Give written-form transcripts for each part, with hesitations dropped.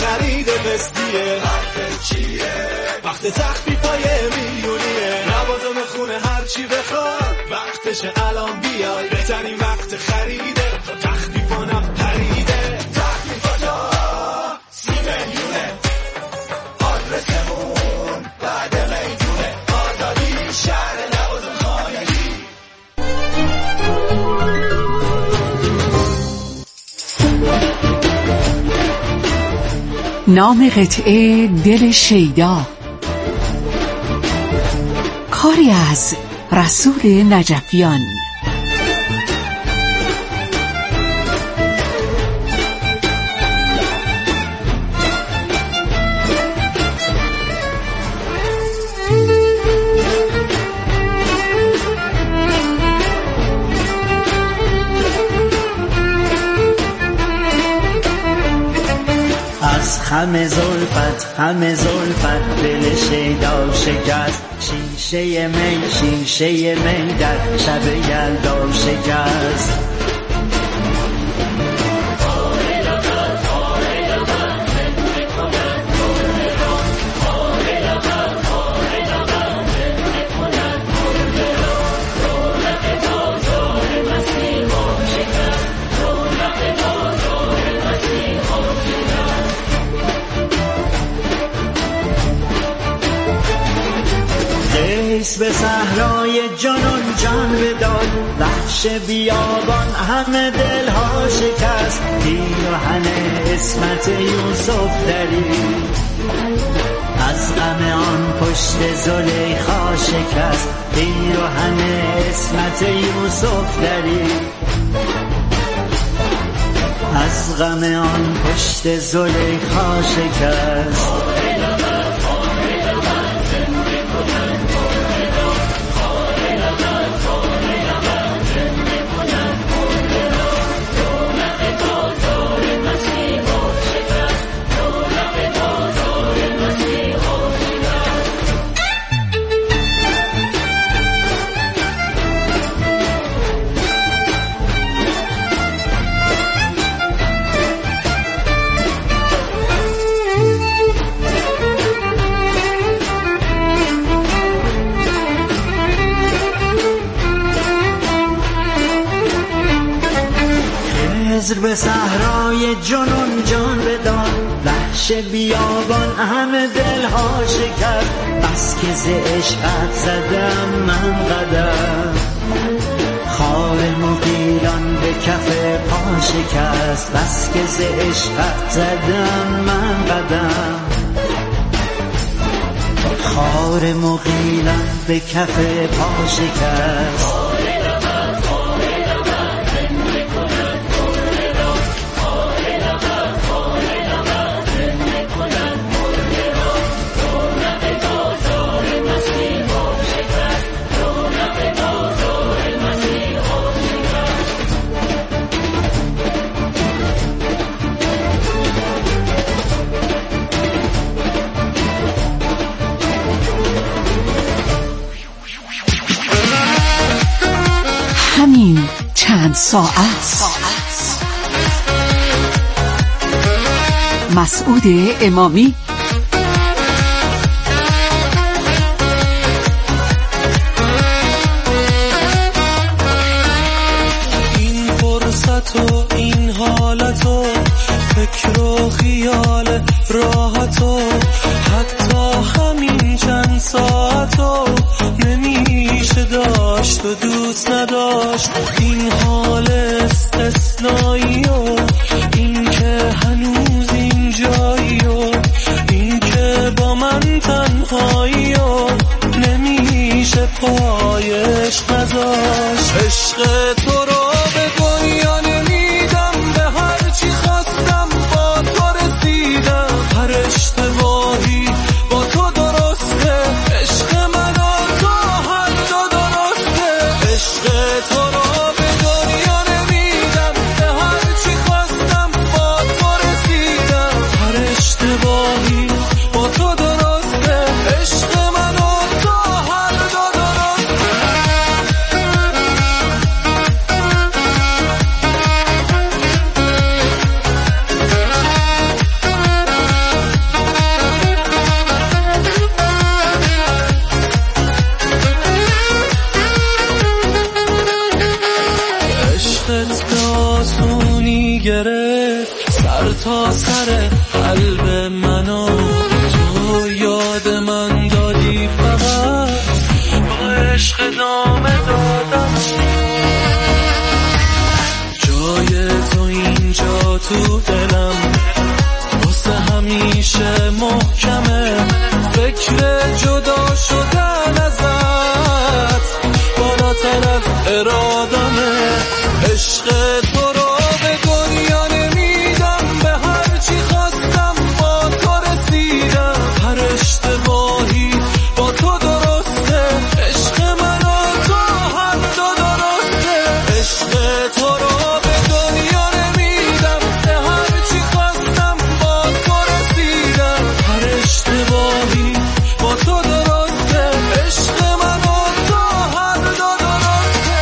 خرید قسطیه. وقت تخفیفای میلیونیه. لوازم خونه هرچی بخواد وقتشه الان بیای. بهترین وقت خریده تا تخفیفانم پریده. تخفیفاتا 30 میلیونه. آدرسمون بعد میدونه. آزادی شهر لوازم خانگی. نام قطعه دل شیدا، کاری از رسول نجفیان. همه زلفت دل شیدا شکست. شیشه می در شب یلدا شکست. به صحرای جنون جان بداد. وحش بیابان همه دلها شکست. پیراهن اسمت یوسف درید. از غم آن پشت زلیخا شکست. پیراهن اسمت یوسف درید. از غم آن پشت زلیخا شکست. به صحرای جنون جان بداد. وحش بیابان همه دلها شکست. بس که ز عشقت زدم من قدم. خار مغیلان به کف پا شکست. بس که ز عشقت زدم من قدم. خار مغیلان به کف پا شکست. همین چند ساعت مسعود امامی. این فرصت و این حالت و فکر و خیال راحت و حتی همین چند ساعت و نمیشه داشت و دوست نداشت. این حال استثنایی و این که هنوز اینجایی و این که با من تنهایی و نمیشه پایش نذاشت. عشق تو رو به دنیا نمیدم. به هر چی خواستم با تو رسیدم. هر اشتباهی با تو درسته. عشق من و تو هر دو درسته. عشق تو رو به دنیا نمیدم. به هر چی خواستم سر تا سر قلب منو تو یاد من دادی، فقط با عشق ادامه دادم. جای تو اینجا تو دلم واسه همیشه محکمه، فکر جدا شدن ازت بالاتر از ارادمه. عشق تو رو به دنیا نمیدم، به هر چی خواستم با تو رسیدم. هر اشتباهی با تو درسته، عشق من و تو هر دو درسته. عشق تو رو به دنیا نمیدم، به هر چی خواستم با تو رسیدم. هر اشتباهی با تو درسته، عشق من و تو هر دو درسته.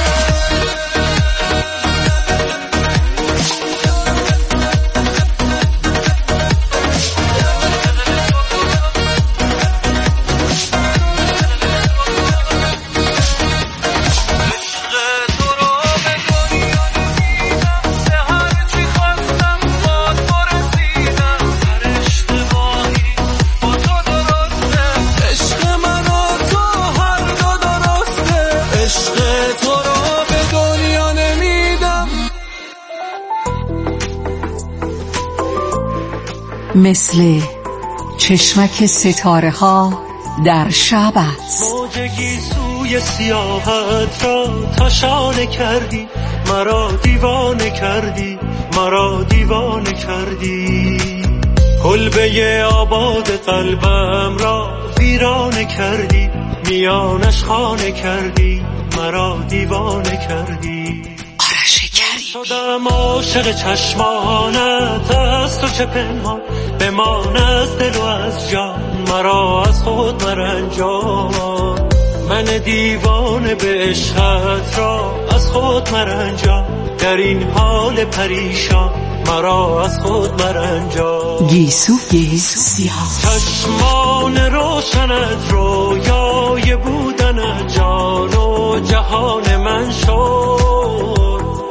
مثل چشمک ستاره ها در شب است. موجگی سوی سیاحت را تا شانه کردی، مرا دیوانه کردی، مرا دیوانه کردی. کلبه آباد قلبم را ویرانه کردی، میانش خانه کردی، مرا دیوانه کردی. شدم عاشق چشمانت، از تو چه پنهان بمان از دل و از جان، مرا از خود مرنجان. من دیوانه به عشقت را از خود مرنجان، در این حال پریشان مرا از خود مرنجان. گیسوی سیاه چشمان روشنت رویای بودن جان و جهان من شد.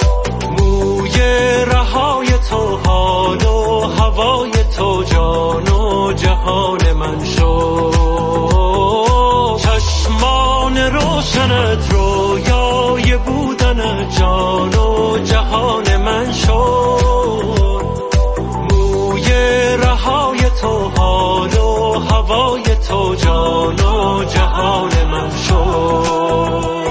رهای تو حال و هوای تو جان و جهان من شد. چشمان روشنت رویای بودن جان و جهان من شد. موی رهای تو حال و هوای تو جان و جهان من شد.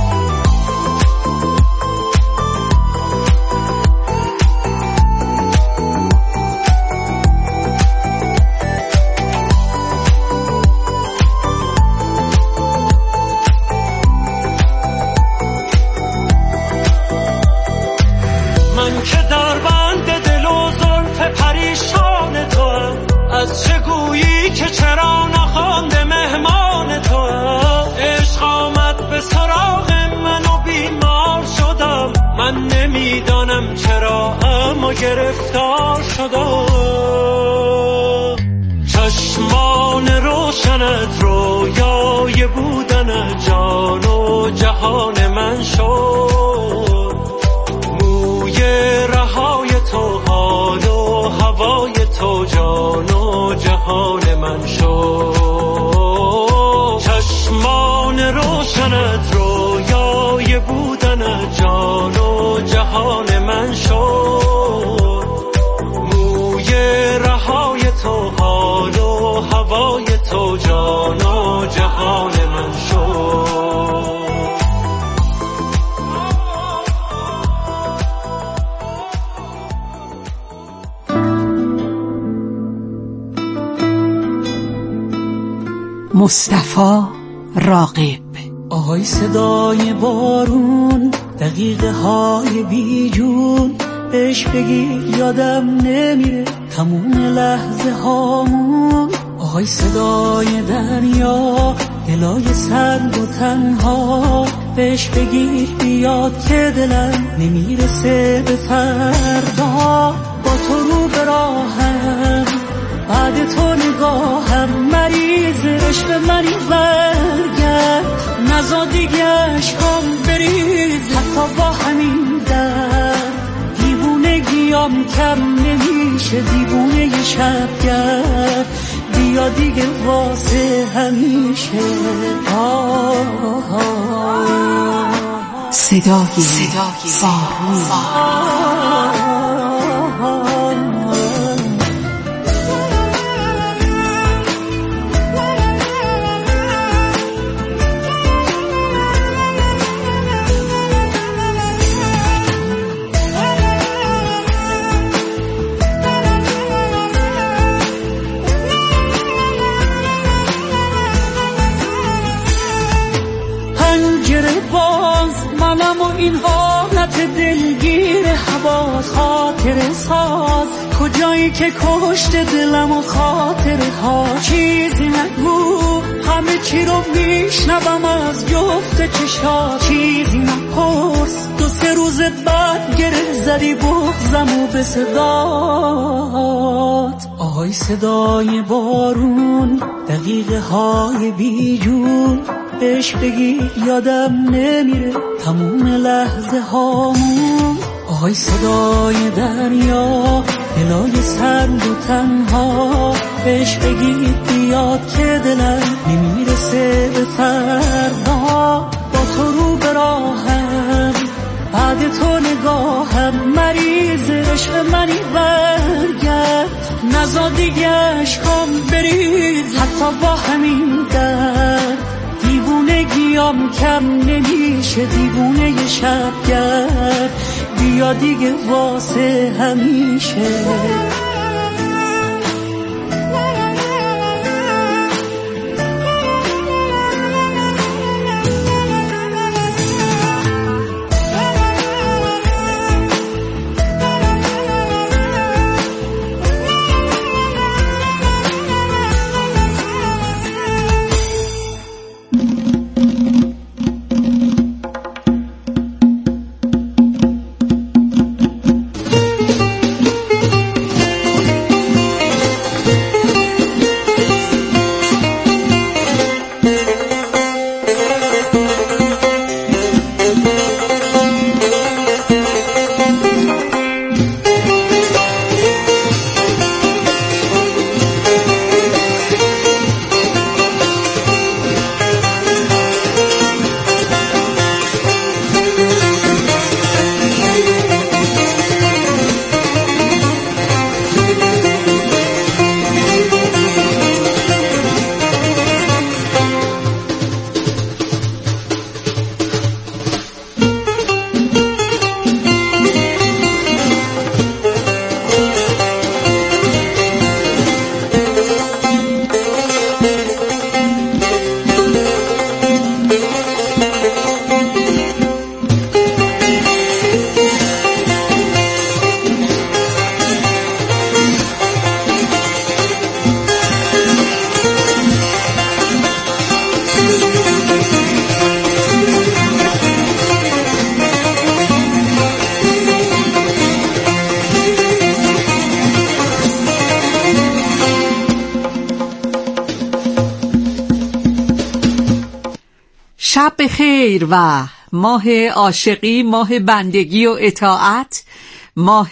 از چه گویی که چرا نخوانده مهمان تو هم. عشق آمد به سراغ من و بیمار شدم، من نمیدانم چرا اما گرفتار شدم. چشمان روشنت رویای بودن جان و جهان من شد. موی رهای تو حال و هوای تو جان و جهان من شد. چشمان روشنت رویای بودن جان و جهان من شد. موی رهای تو حال و هوای تو جان و جهان من شد. مصطفی راغب. آهای صدای بارون، دقیقه های بیجون، بهش بگی یادم نمیره تموم لحظه هامون. آهای صدای دریا، دلای سرد و تنها، بهش بگی بیاد که دلم نمیرسه به فردا. با تو رو به راهم، بعد تو نگاهم، مریض عشق منی برگرد، نزا دیگه عشقام بریز. حتی با همین در دیوونگی گیام کم نمیشه دیوونه شبگرد بیا دیگه واسه همیشه صدای فاروق منم و این حالت دلگیر حواس خاطر ساز کجایی که کشت دلم و خاطره ها چیزی نگو همه چی رو میشنوم از جفت چشا چیزی نپرس 2-3 روز بعد گره زدی بغزم و به صدات آهای صدای بارون دقیقه های بیجون بهش بگی یادم نمیره تموم لحظه هامون آهای صدای دریا دلای سرد و تنها بهش بگی بیاد که دلم نمیرسه به فردا با تو رو به راهم بعد تو نگاهم مریض عشق منی برگرد نزا دیگه عشقام بریز حتی با همین درد دیوونگیام کم نمیشه دیوونه شبگرد بیا دیگه واسه همیشه شب بخیر و ماه عاشقی، ماه بندگی و اطاعت، ماه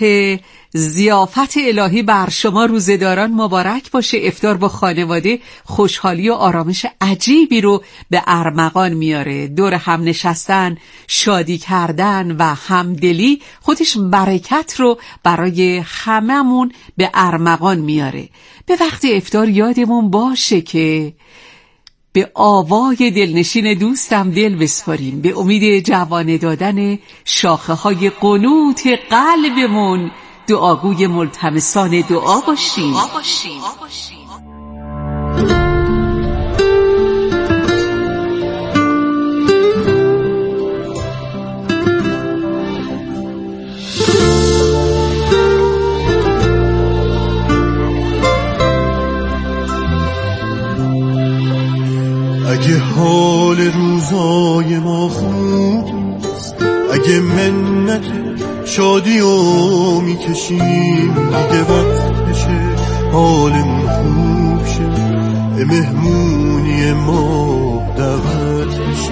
ضیافت الهی بر شما روزه‌داران مبارک باشه. افطار با خانواده خوشحالی و آرامش عجیبی رو به ارمغان میاره. دور هم نشستن، شادی کردن و همدلی خودش برکت رو برای هممون به ارمغان میاره. به وقت افطار یادمون باشه که به آوای دلنشین دوستم دل بسپاریم، به امید جوانه دادن شاخه های قنوت قلبمون دعاگوی ملتمسان دعا باشیم. اگه حال روزای ما خوبست، اگه منت شادی رو میکشیم، دیگه وقتشه حالمون خوب شه، به مهمونی ما دعوت بشه.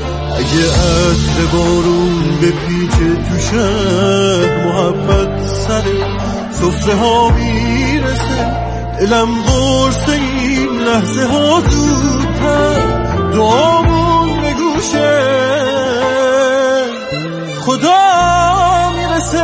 اگه عطر بارون بپیچه تو شهر، محبت سر سفره ها میرسه، دلم قرصه این لحظه ها زودتر، دعامون به گوشه خدا میرسه.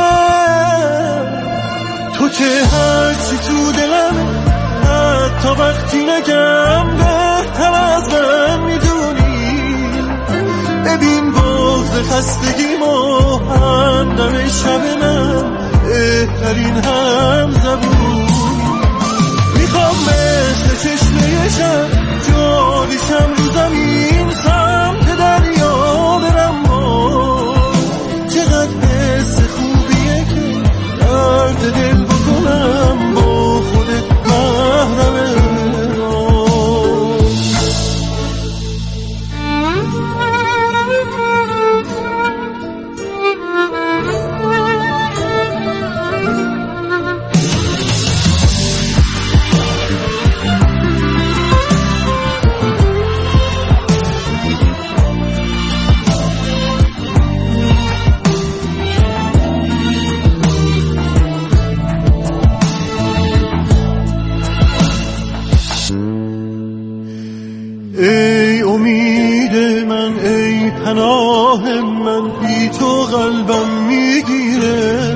تو که هرچی تو دلم، حتی وقتی نگم بهتر از من میدونی. ببین بغض خستگیمو همدم شب من بهترین هم زبونی. میخوام مثل چشمه شب جاریشم رو زمین، سمت دریا برم با. چقدر حس خوبیه که درد دل بکنم با خودت محرمه. ای امید من، ای پناه من، بی تو قلبم میگیره.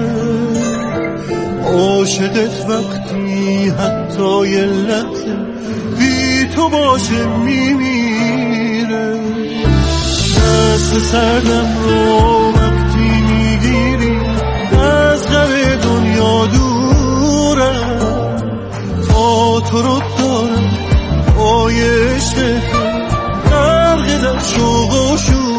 عاشقت وقتی حتی یه لحظه بی تو باشه میمیره. دست سردم رو وقتی میگیری، از غم دنیا دورم. تا تو رو دارم پای عشق غرق در شوق و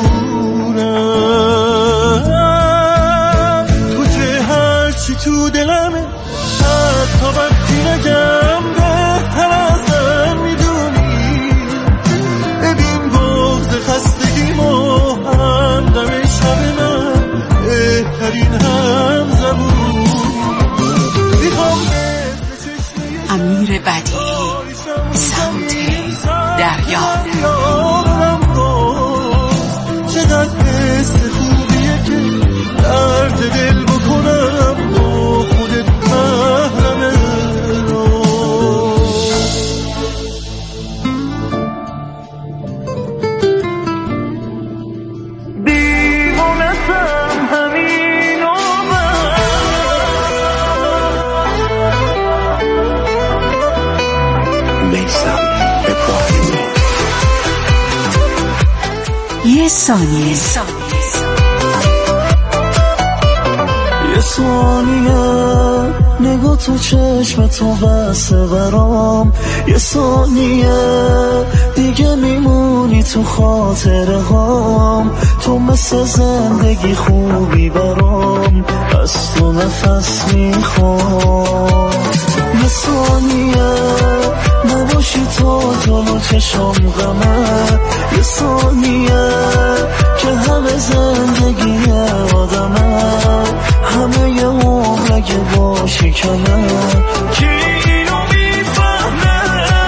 شورم. تو که هرچی تو دلمه، حتی وقتی نگم بهتر از من میدونی. ببین بغض خستگیمو همدم شب من بهترین هم زبونی. میخوام امیر بدیعی، سمت دریا. چقدر حس خوبیه که درد دل بکنم با خودت محرمه. دیوانتم همین یه ثانیه، یه ثانیه نگاه تو چشم تو بسته برام. یه ثانیه دیگه میمونی تو خاطره هام. تو مثل زندگی خوبی برام، از تو نفس میخوام. یه ثانیه نباشی تو جلو چشم غمه. یه ثانیه که همه زندگی آدمه، همه یه عمر اگه باشی کمه. کی اینو میفهمه؟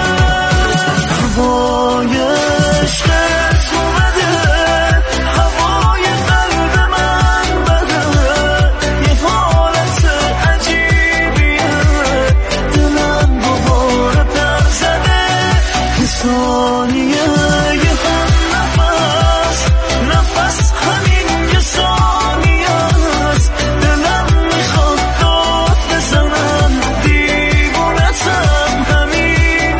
هوای عشقت اومده، هوای قلب من بده. یه حالت عجیبیه، دلم دوباره پر زده. یه ثانیه یه هم نفس همین یه ثانیه است. دلم میخواد داد بزنم، دیوونتم همین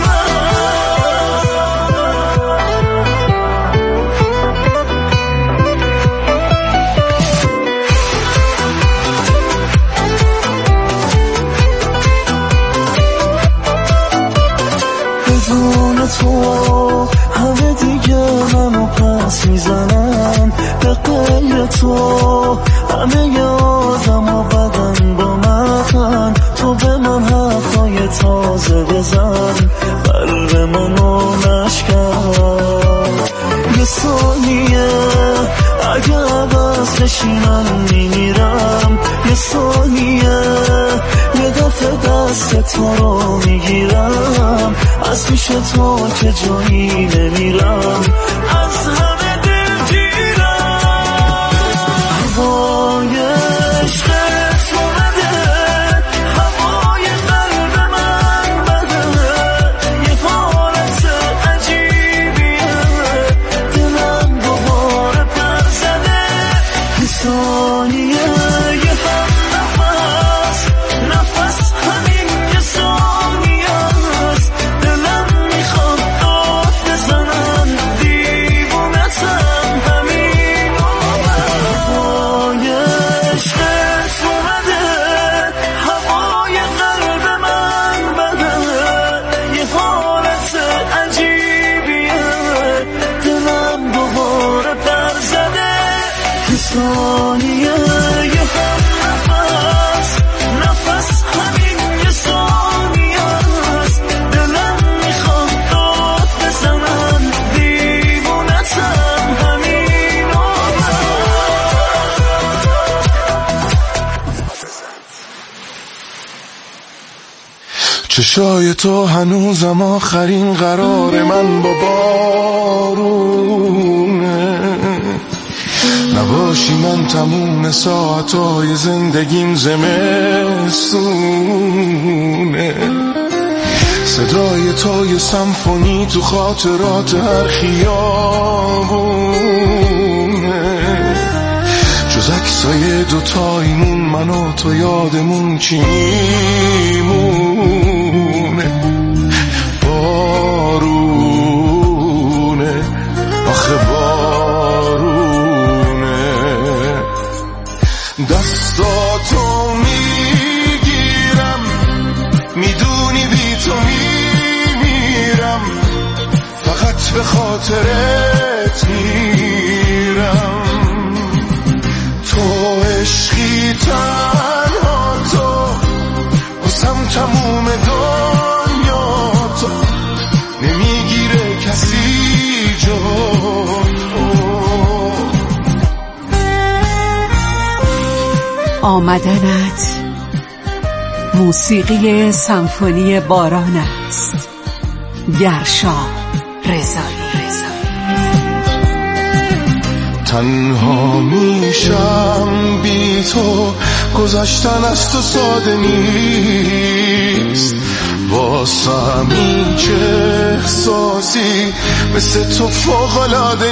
بدون تو همه دیگه منو پس میزنن. به غیر تو همه یادم و بدن با من. تو به من حرفای تازه بزن، قلب منو نشکن. یه ثانیه اگه عوض بشی من میمیرم. یه ثانیه یه دفعه دست تو رو میگیرم. از پیش تو که جایی نمیرم، از همه دل گیرم. هوای عشقت چشای تو هنوزم آخرین قرار من با بارونه، نباشی من تموم ساعتای زندگیم زمستونه، صدای تو یه سمفونی تو خاطرات هر خیابونه، جز عکسای دوتاییمون من و تو یادمون چی میمونه؟ بارونه، آخه بارونه، دستاتو میگیرم، میدونی بی تو میمیرم، فقط به خاطرت میرم، تو عشقی تنها تو بسم تموم دنیا، تو نمیگیره کسی جو تو. آمدنت موسیقی سمفونی باران است. گرشا رضایی. تنها میشم بی تو، گذشتن از تو ساده نیست، واسم هیچ احساسی مثل تو فوق‌العاده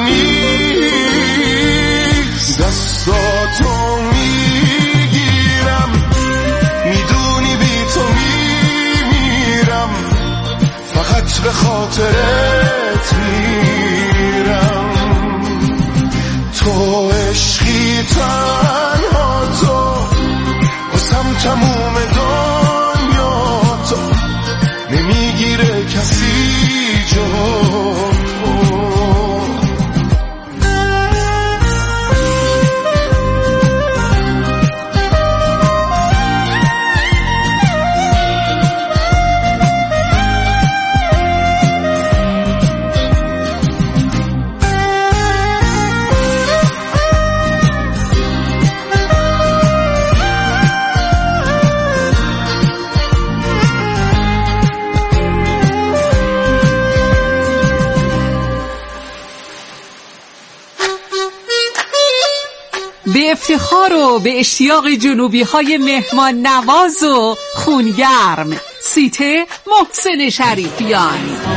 نیست، دستاتو میگیرم، میدونی بی تو میمیرم، فقط به خاطرت میرم، تو عشقی تنها تو بسم تموم دنیا، تو نمیگیره کسی جو تو. به افتخار و به اشتیاق جنوبی های مهمان نواز و خونگرم، سیته محسن شریفیان.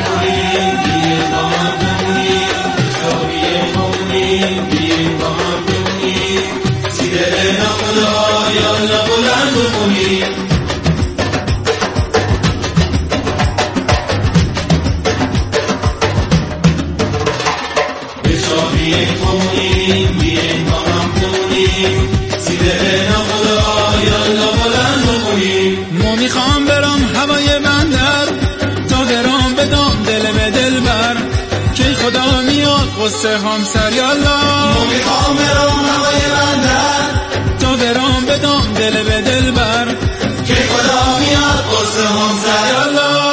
ما میخوام برام هوای بندر، تا درام بدام دل به دل بر، که خدا میاد قصه همسر یالا. ما میخوام برام هوای بندر، تا درام بدام دل به دل بر، که خدا میاد قصه همسر یالا.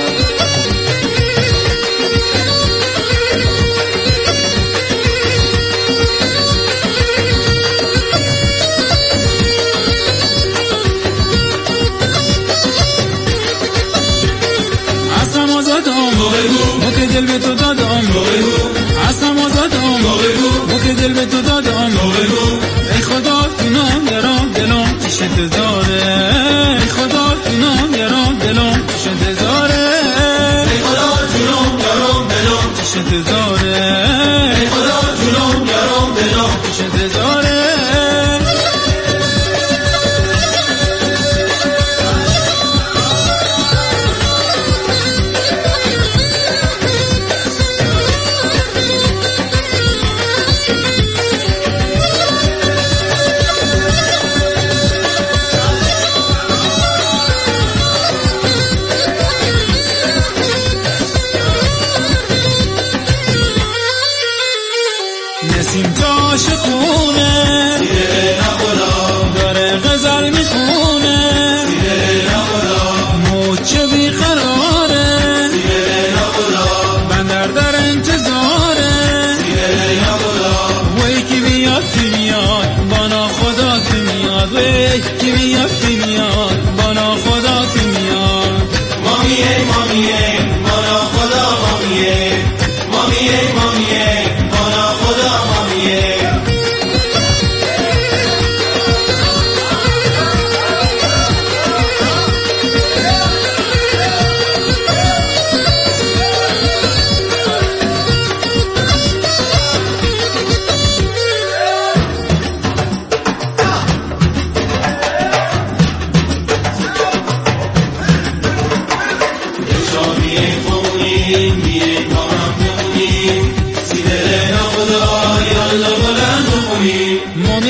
مو که دل به تو دادم، اصلا آزادم، مو که دل به تو دادم، ای خدا جونم یارم دلم پیش انتظاره، ای خدا جونم یارم دلم پیش انتظاره، ای خدا جونم یارم دلم پیش انتظاره، ای خدا جونم یارم دلم پیش انتظاره.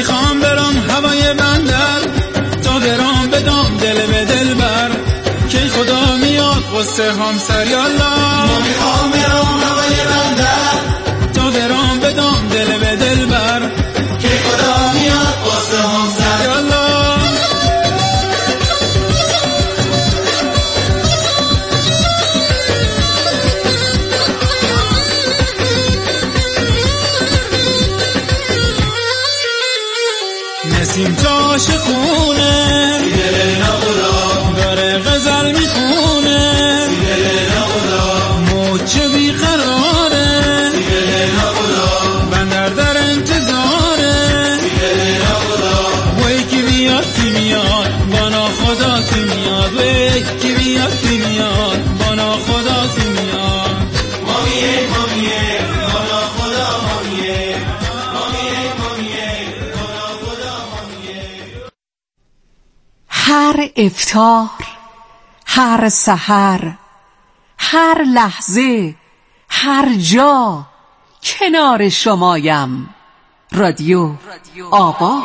میخوام برم هوای بندر تا برام بدم دل به دل بر که خدا میاد واسه همسر یالا ما میخوام برم هوای بندر تا برام بدم دل به دل بر که خدا میاد واسه همسر یالا نسیم تاش خونه دل نخدا داره غزل میخونه دل نخدا موچه بیقراره دل نخدا بندر در انتظاره دل نخدا وی کی بیاد کی میاد بانا خدا کی میاد وی کی بیاد کی میاد بانا خدا کی میاد مامیه مامیه بانا خدا مامیه مامیه مامیه بانا خدا مامیه. هر افطار، هر سحر، هر لحظه، هر جا کنار شمایم. رادیو آوا.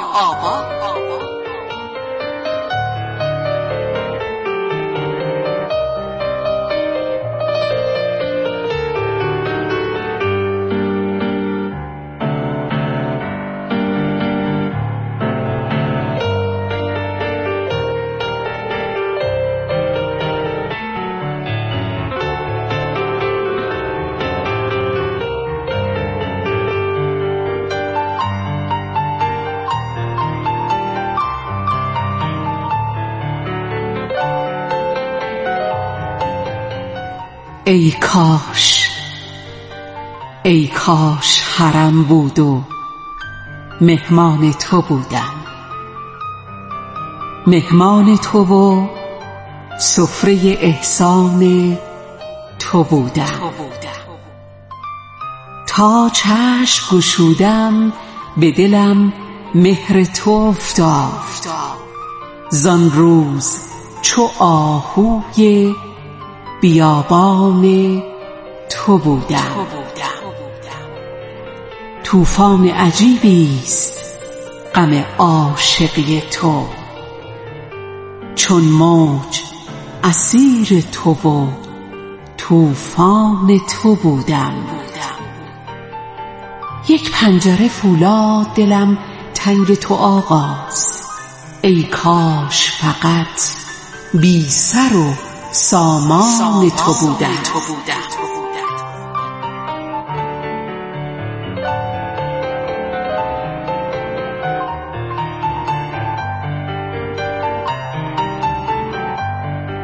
ای کاش حرم بود و مهمان تو بودم، مهمان تو و سفره احسان تو بودم. تا چشم گشودم به دلم مهر تو افتاد، زان روز چو آهوی بیابان تو بودم. طوفان عجیبی است غم عاشقی تو، چون موج اسیر تو و طوفان تو بودم. یک پنجره فولاد دلم تنگ تو آقاست، ای کاش فقط بی سر و سامان تو بودم.